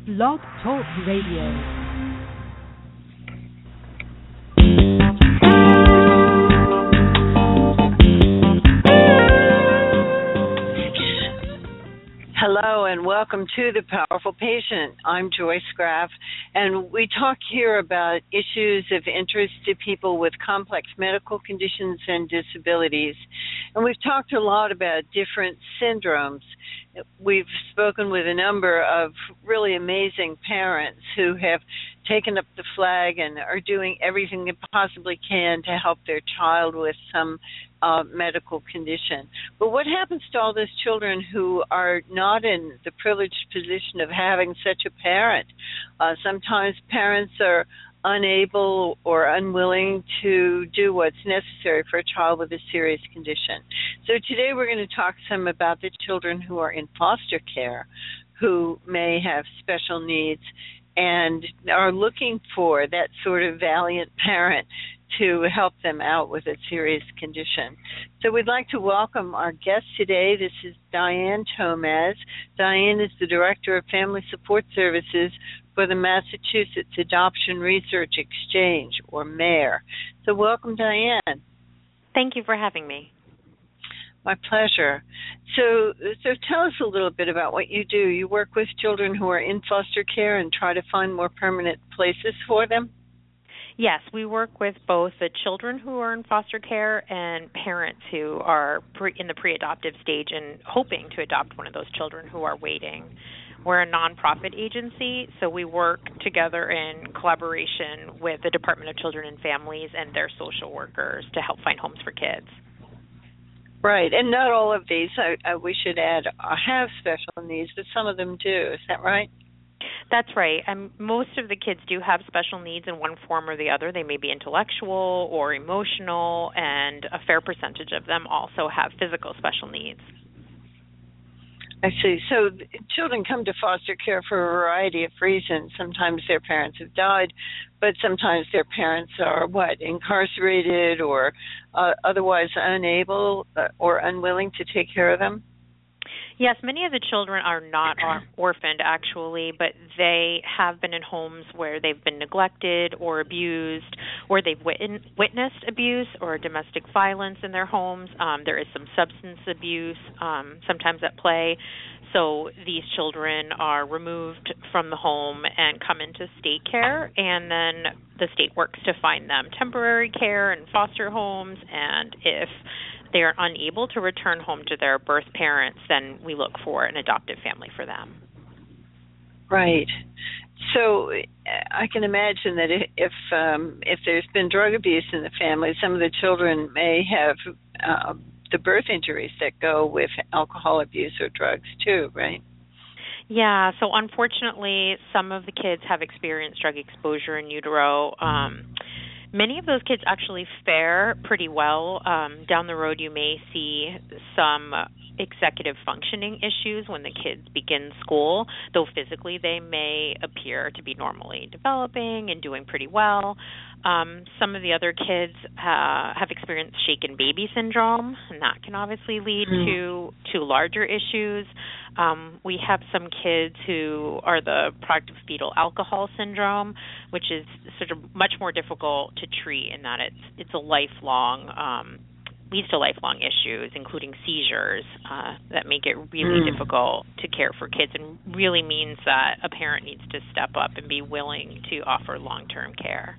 Blog Talk Radio. Hello and welcome to The Powerful Patient. I'm Joyce Graff, and we talk here about issues of interest to people with complex medical conditions and disabilities. And we've talked a lot about different syndromes. We've spoken with a number of really amazing parents who have taken up the flag and are doing everything they possibly can to help their child with some medical condition. But what happens to all those children who are not in the privileged position of having such a parent? Sometimes parents are unable or unwilling to do what's necessary for a child with a serious condition. So today we're going to talk some about the children who are in foster care, who may have special needs and are looking for that sort of valiant parent to help them out with a serious condition. So we'd like to welcome our guest today. This is Diane Tomaz. Diane is the Director of Family Support Services for the Massachusetts Adoption Research Exchange, or MARE. So welcome, Diane. Thank you for having me. My pleasure. So tell us a little bit about what you do. You work with children who are in foster care and try to find more permanent places for them? Yes, we work with both the children who are in foster care and parents who are in the pre-adoptive stage and hoping to adopt one of those children who are waiting. We're a nonprofit agency, so we work together in collaboration with the Department of Children and Families and their social workers to help find homes for kids. Right, and not all of these, we should add, have special needs, but some of them do. Is that right? That's right. Most of the kids do have special needs in one form or the other. They may be intellectual or emotional, and a fair percentage of them also have physical special needs. I see. So children come to foster care for a variety of reasons. Sometimes their parents have died, but sometimes their parents are, incarcerated or otherwise unable or unwilling to take care of them? Yes, many of the children are not orphaned, actually, but they have been in homes where they've been neglected or abused, or they've witnessed abuse or domestic violence in their homes. There is some substance abuse sometimes at play. So these children are removed from the home and come into state care, and then the state works to find them temporary care and foster homes, and if they are unable to return home to their birth parents, then we look for an adoptive family for them. Right. So I can imagine that if there's been drug abuse in the family, some of the children may have the birth injuries that go with alcohol abuse or drugs too, right? Yeah, so unfortunately, some of the kids have experienced drug exposure in utero. Many of those kids actually fare pretty well. Down the road, you may see some executive functioning issues when the kids begin school, though physically they may appear to be normally developing and doing pretty well. Some of the other kids have experienced shaken baby syndrome, and that can obviously lead to larger issues. We have some kids who are the product of fetal alcohol syndrome, which is sort of much more difficult to treat in that it's a lifelong leads to lifelong issues, including seizures, that make it really difficult to care for kids, and really means that a parent needs to step up and be willing to offer long-term care.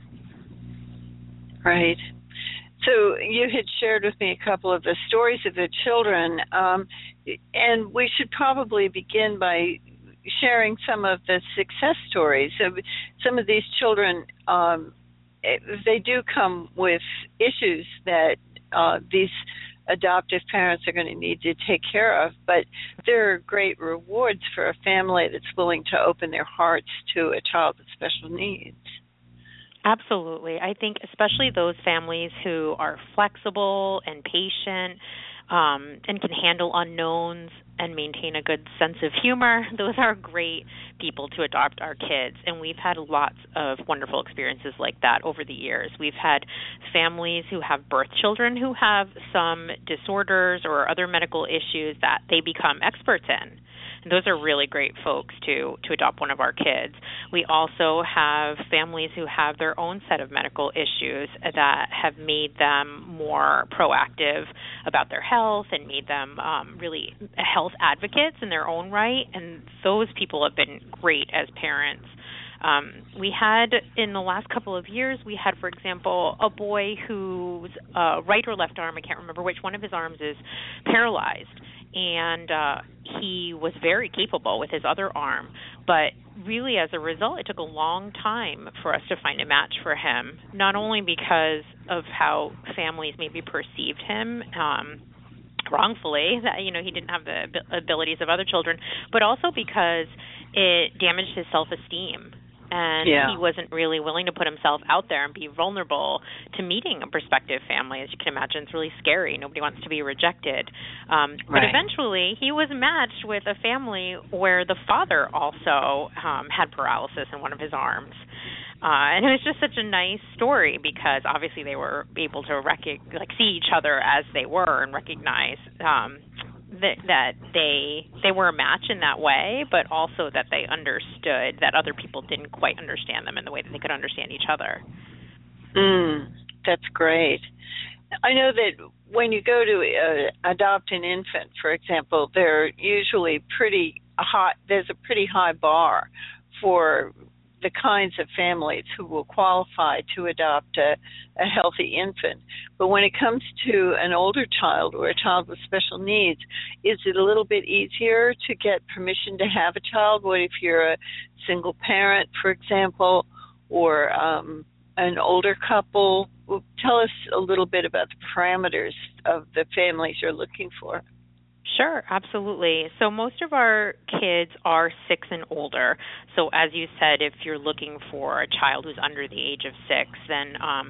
Right. So you had shared with me a couple of the stories of the children, and we should probably begin by sharing some of the success stories. So some of these children, they do come with issues that these adoptive parents are going to need to take care of, but there are great rewards for a family that's willing to open their hearts to a child with special needs. Absolutely. I think especially those families who are flexible and patient and can handle unknowns and maintain a good sense of humor, those are great people to adopt our kids. And we've had lots of wonderful experiences like that over the years. We've had families who have birth children who have some disorders or other medical issues that they become experts in. And those are really great folks to adopt one of our kids. We also have families who have their own set of medical issues that have made them more proactive about their health and made them really health advocates in their own right, and those people have been great as parents. We had, in the last couple of years, we had, for example, a boy whose right or left arm, I can't remember which one of his arms, is paralyzed. And he was very capable with his other arm. But really, as a result, it took a long time for us to find a match for him, not only because of how families maybe perceived him, wrongfully, that he didn't have the abilities of other children, but also because it damaged his self-esteem. And he wasn't really willing to put himself out there and be vulnerable to meeting a prospective family. As you can imagine, it's really scary. Nobody wants to be rejected. But eventually, he was matched with a family where the father also had paralysis in one of his arms. And it was just such a nice story because obviously they were able to see each other as they were and recognize that they were a match in that way, but also that they understood that other people didn't quite understand them in the way that they could understand each other. That's great. I know that when you go to adopt an infant, for example, they're usually there's a pretty high bar for the kinds of families who will qualify to adopt a healthy infant. But when it comes to an older child or a child with special needs, is it a little bit easier to get permission to have a child? What if you're a single parent, for example, or an older couple? Well, tell us a little bit about the parameters of the families you're looking for. Sure, absolutely. So most of our kids are 6 and older. So as you said, if you're looking for a child who's under the age of 6, then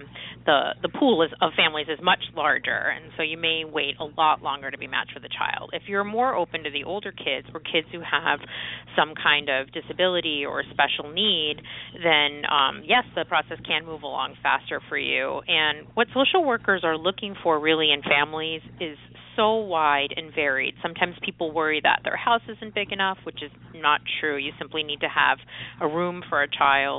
the pool of families is much larger, and so you may wait a lot longer to be matched with a child. If you're more open to the older kids or kids who have some kind of disability or special need, then yes, the process can move along faster for you. And what social workers are looking for really in families is so wide and varied. Sometimes people worry that their house isn't big enough, which is not true. You simply need to have a room for a child.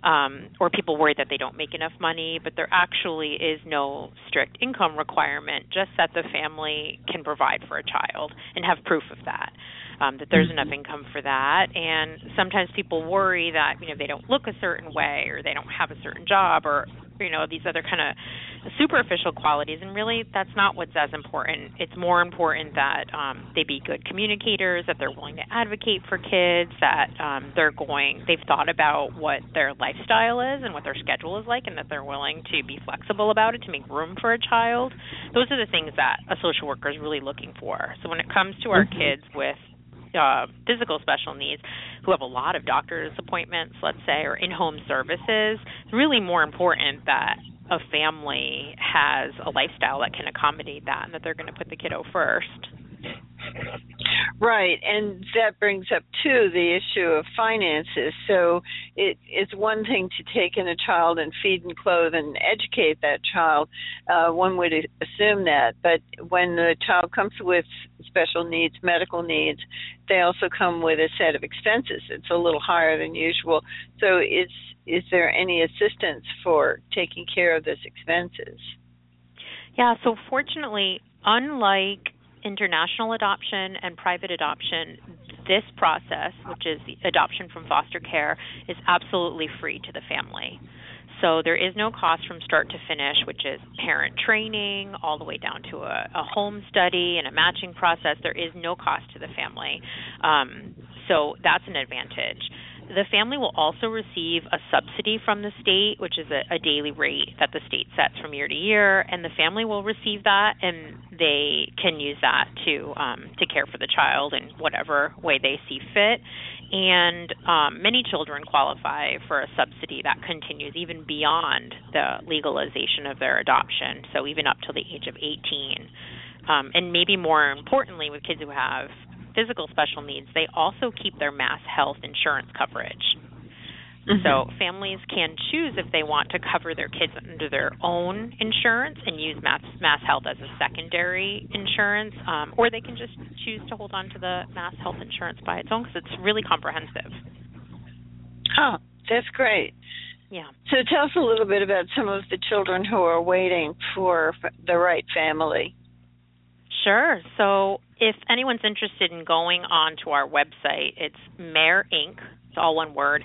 Or people worry that they don't make enough money, but there actually is no strict income requirement, just that the family can provide for a child and have proof of that, that there's enough income for that. And sometimes people worry that, they don't look a certain way or they don't have a certain job or, these other kind of superficial qualities, and really that's not what's as important. It's more important that they be good communicators, that they're willing to advocate for kids, that they've thought about what their lifestyle is and what their schedule is like, and that they're willing to be flexible about it to make room for a child. Those are the things that a social worker is really looking for. So when it comes to our kids with physical special needs who have a lot of doctor's appointments, let's say, or in-home services, it's really more important that a family has a lifestyle that can accommodate that and that they're going to put the kiddo first. Right, and that brings up, too, the issue of finances. So it's one thing to take in a child and feed and clothe and educate that child. One would assume that. But when the child comes with special needs, medical needs, they also come with a set of expenses. It's a little higher than usual. So is there any assistance for taking care of those expenses? Yeah, so fortunately, unlike international adoption and private adoption, this process, which is the adoption from foster care, is absolutely free to the family. So there is no cost from start to finish, which is parent training all the way down to a home study and a matching process. There is no cost to the family. So that's an advantage. The family will also receive a subsidy from the state, which is a daily rate that the state sets from year to year, and the family will receive that, and they can use that to care for the child in whatever way they see fit. And many children qualify for a subsidy that continues even beyond the legalization of their adoption, so even up to the age of 18. And maybe more importantly, with kids who have physical special needs, they also keep their mass health insurance coverage. So families can choose if they want to cover their kids under their own insurance and use Mass Health as a secondary insurance, or they can just choose to hold on to the Mass Health insurance by its own because it's really comprehensive. Oh, that's great. Yeah. So tell us a little bit about some of the children who are waiting for the right family. Sure. So if anyone's interested in going on to our website, it's Mareinc, it's all one word,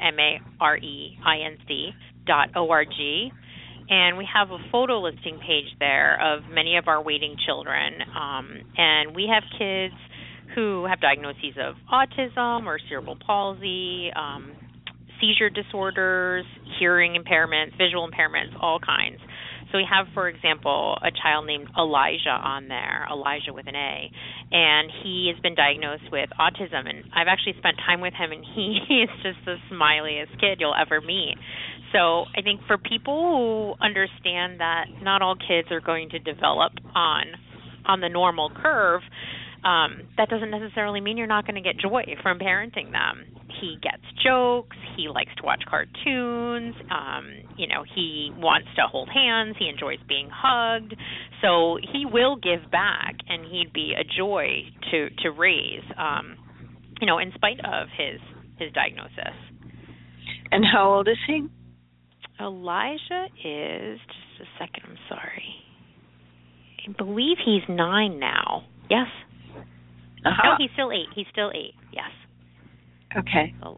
MAREINC.org. And we have a photo listing page there of many of our waiting children. And we have kids who have diagnoses of autism or cerebral palsy, seizure disorders, hearing impairments, visual impairments, all kinds. So we have, for example, a child named Elijah on there, Elijah with an A, and he has been diagnosed with autism, and I've actually spent time with him, and he is just the smiliest kid you'll ever meet. So I think for people who understand that not all kids are going to develop on the normal curve, that doesn't necessarily mean you're not going to get joy from parenting them. He gets jokes. He likes to watch cartoons. He wants to hold hands. He enjoys being hugged. So he will give back, and he'd be a joy to raise, in spite of his diagnosis. And how old is he? Elijah is, just a second, I'm sorry. I believe he's 9 now. Yes. Uh-huh. No, he's still 8. Yes. Okay. So,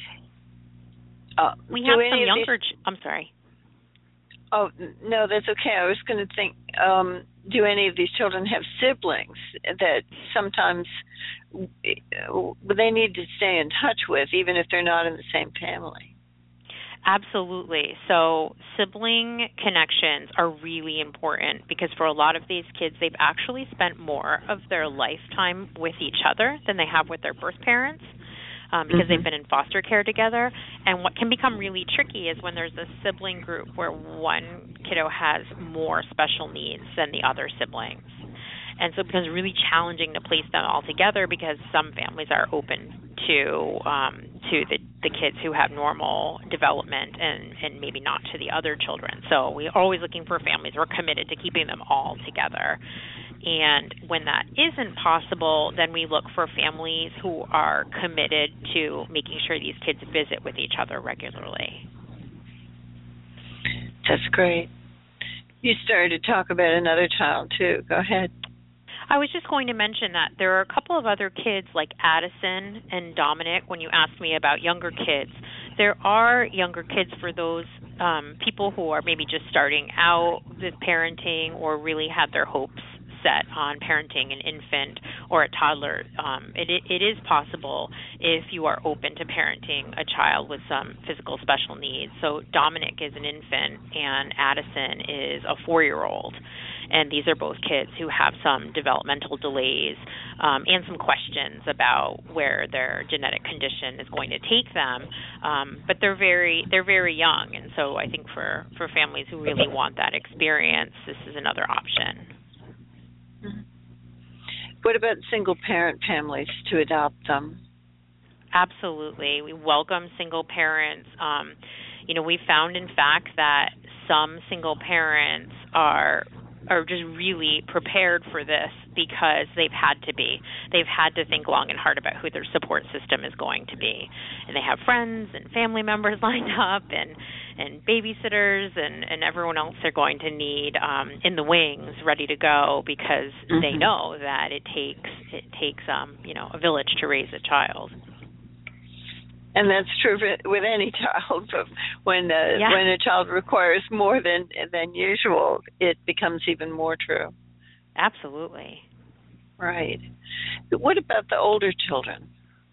we have some younger. I'm sorry. Oh, no, that's okay. I was going to think, do any of these children have siblings that sometimes they need to stay in touch with, even if they're not in the same family? Absolutely. So sibling connections are really important because for a lot of these kids, they've actually spent more of their lifetime with each other than they have with their birth parents. Because they've been in foster care together. And what can become really tricky is when there's a sibling group where one kiddo has more special needs than the other siblings. And so it becomes really challenging to place them all together because some families are open to the kids who have normal development and maybe not to the other children. So we're always looking for families. We're committed to keeping them all together. And when that isn't possible, then we look for families who are committed to making sure these kids visit with each other regularly. That's great. You started to talk about another child, too. Go ahead. I was just going to mention that there are a couple of other kids like Addison and Dominic. When you asked me about younger kids, there are younger kids for those people who are maybe just starting out with parenting or really had their hopes set on parenting an infant or a toddler. It is possible if you are open to parenting a child with some physical special needs. So Dominic is an infant and Addison is a 4-year-old. And these are both kids who have some developmental delays and some questions about where their genetic condition is going to take them. But they're very young, and so I think for families who really want that experience, this is another option. What about single-parent families to adopt them? Absolutely. We welcome single parents. We found, in fact, that some single parents are just really prepared for this because they've had to be. They've had to think long and hard about who their support system is going to be. And they have friends and family members lined up and babysitters and everyone else they're going to need in the wings ready to go because they know that it takes a village to raise a child. And that's true with any child, but when a child requires more than usual, it becomes even more true. Absolutely. Right. What about the older children?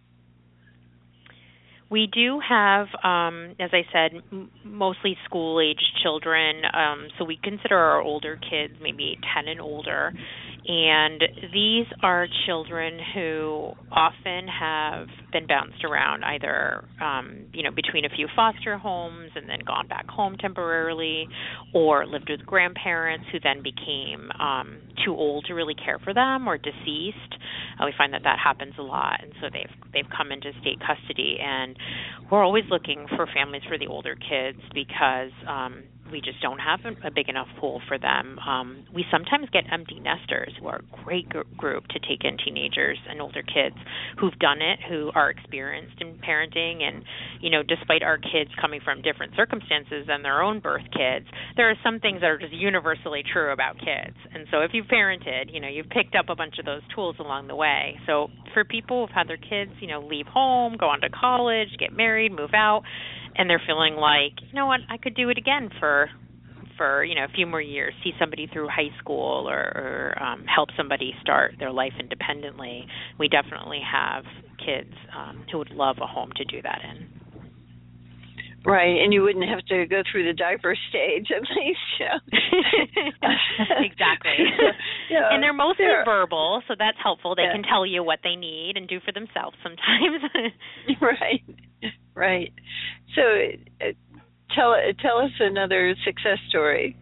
We do have, as I said, mostly school-aged children, so we consider our older kids maybe 10 and older, and these are children who often have been bounced around either, between a few foster homes and then gone back home temporarily, or lived with grandparents who then became too old to really care for them or deceased. We find that happens a lot, and so they've come into state custody, and we're always looking for families for the older kids because we just don't have a big enough pool for them. We sometimes get empty nesters who are a great group to take in teenagers and older kids who've done it, who are experienced in parenting. And, despite our kids coming from different circumstances than their own birth kids, there are some things that are just universally true about kids. And so if you've parented, you've picked up a bunch of those tools along the way. So for people who've had their kids, leave home, go on to college, get married, move out, and they're feeling like, I could do it again for a few more years, see somebody through high school or help somebody start their life independently. We definitely have kids who would love a home to do that in. Right, and you wouldn't have to go through the diaper stage at least. Exactly. And they're mostly verbal, so that's helpful. They can tell you what they need and do for themselves sometimes. Right. So tell us another success story.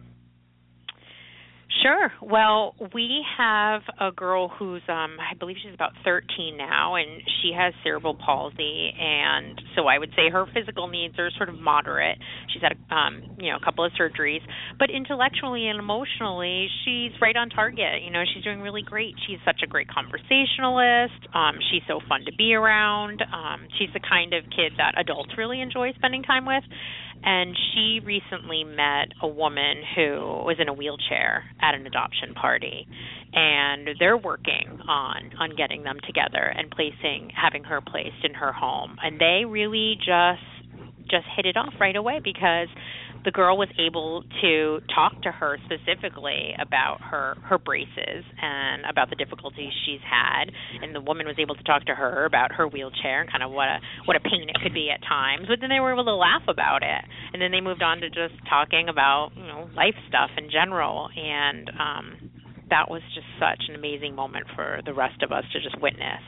Sure. Well, we have a girl who's, I believe she's about 13 now, and she has cerebral palsy, and so I would say her physical needs are sort of moderate. She's had, a couple of surgeries, but intellectually and emotionally, she's right on target. She's doing really great. She's such a great conversationalist. She's so fun to be around. She's the kind of kid that adults really enjoy spending time with. And she recently met a woman who was in a wheelchair at an adoption party, and they're working on getting them together and having her placed in her home. And they really just hit it off right away because the girl was able to talk to her specifically about her braces and about the difficulties she's had, and the woman was able to talk to her about her wheelchair and kind of what a pain it could be at times. But then they were able to laugh about it, and then they moved on to just talking about life stuff in general, and that was just such an amazing moment for the rest of us to just witness.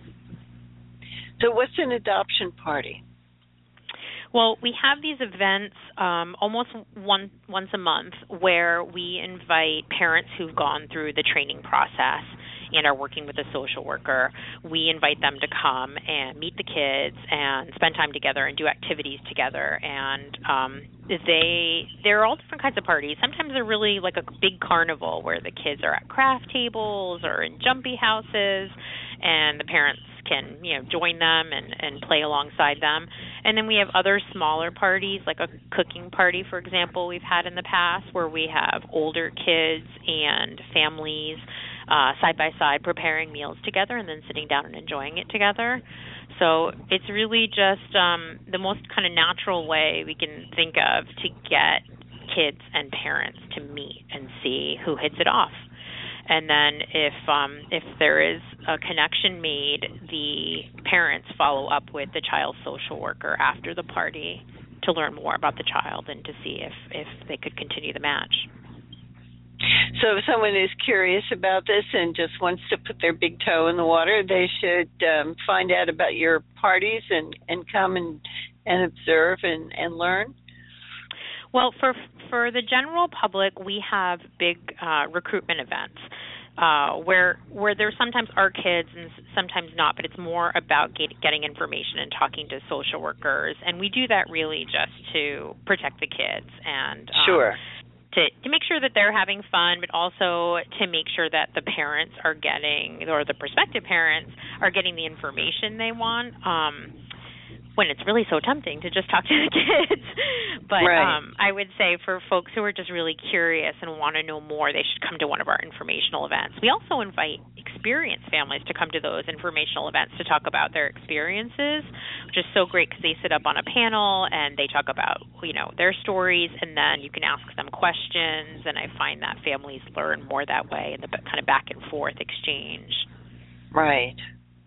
So what's an adoption party? Well, we have these events almost once a month where we invite parents who've gone through the training process and are working with a social worker. We invite them to come and meet the kids and spend time together and do activities together. And they're all different kinds of parties. Sometimes they're really like a big carnival where the kids are at craft tables or in jumpy houses, and the parents can join them and play alongside them. And then we have other smaller parties, like a cooking party, for example, we've had in the past, where we have older kids and families side by side preparing meals together and then sitting down and enjoying it together. So it's really just the most kind of natural way we can think of to get kids and parents to meet and see who hits it off. And then if there is a connection made, the parents follow up with the child's social worker after the party to learn more about the child and to see if they could continue the match. So if someone is curious about this and just wants to put their big toe in the water, they should find out about your parties and come and observe and learn? Well, for the general public, we have big recruitment events where there sometimes are kids and sometimes not, but it's more about getting information and talking to social workers. And we do that really just to protect the kids and sure. To make sure that they're having fun, but also to make sure that the parents are getting, or the prospective parents are getting the information they want. When it's really so tempting to just talk to the kids. But right. I would say for folks who are just really curious and want to know more, they should come to one of our informational events. We also invite experienced families to come to those informational events to talk about their experiences, which is so great because they sit up on a panel and they talk about, their stories, and then you can ask them questions, and I find that families learn more that way in the kind of back and forth exchange. Right.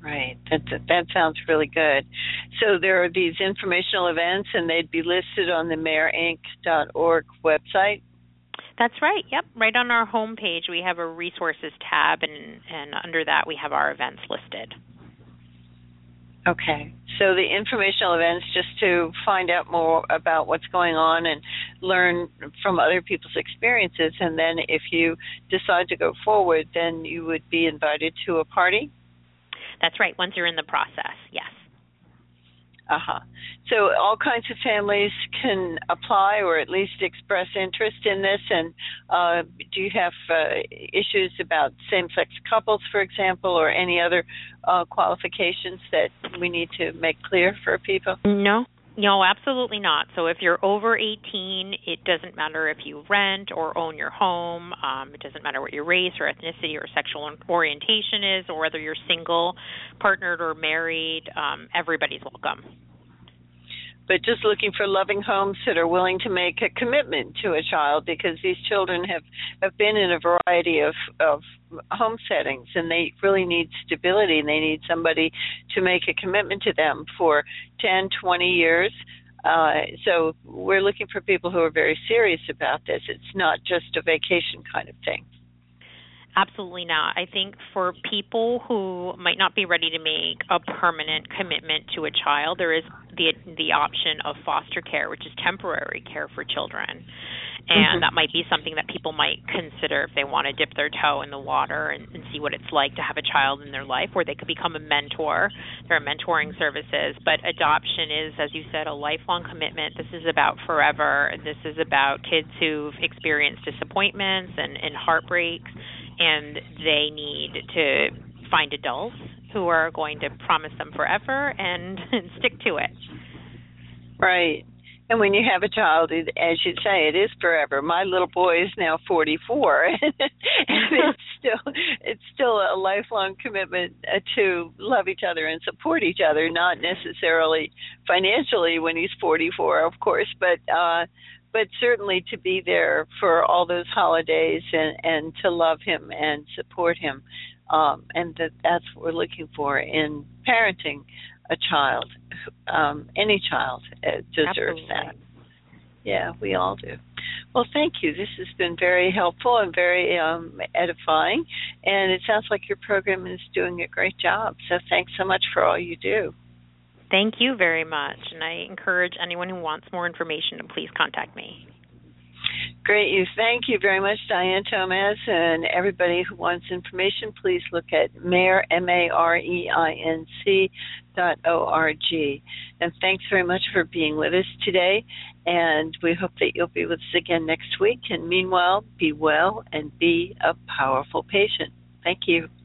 That sounds really good. So there are these informational events, and they'd be listed on the MareInc.org website? That's right. Yep. Right on our homepage, we have a resources tab, and under that we have our events listed. Okay. So the informational events, just to find out more about what's going on and learn from other people's experiences, and then if you decide to go forward, then you would be invited to a party? That's right, once you're in the process, yes. Uh-huh. So all kinds of families can apply or at least express interest in this. And do you have issues about same-sex couples, for example, or any other qualifications that we need to make clear for people? No, absolutely not. So if you're over 18, it doesn't matter if you rent or own your home. It doesn't matter what your race or ethnicity or sexual orientation is, or whether you're single, partnered, or married. Everybody's welcome. But just looking for loving homes that are willing to make a commitment to a child, because these children have been in a variety of home settings, and they really need stability, and they need somebody to make a commitment to them for 10, 20 years. So we're looking for people who are very serious about this. It's not just a vacation kind of thing. Absolutely not. I think for people who might not be ready to make a permanent commitment to a child, there is the option of foster care, which is temporary care for children. And that might be something that people might consider if they want to dip their toe in the water and see what it's like to have a child in their life, where they could become a mentor. There are mentoring services. But adoption is, as you said, a lifelong commitment. This is about forever. This is about kids who've experienced disappointments and heartbreaks, and they need to find adults who are going to promise them forever and stick to it. Right. And when you have a child, as you say, it is forever. My little boy is now 44, and it's still a lifelong commitment to love each other and support each other, not necessarily financially when he's 44, of course, but certainly to be there for all those holidays and to love him and support him. And that's what we're looking for in parenting a child. Any child deserves Absolutely. that. Yeah, we all do. Well, thank you. This has been very helpful and very edifying, and it sounds like your program is doing a great job. So thanks so much for all you do. Thank you very much, and I encourage anyone who wants more information to please contact me. Great. Thank you very much, Diane Tomaz, and everybody who wants information, please look at Mareinc.org. And thanks very much for being with us today, and we hope that you'll be with us again next week. And meanwhile, be well and be a powerful patient. Thank you.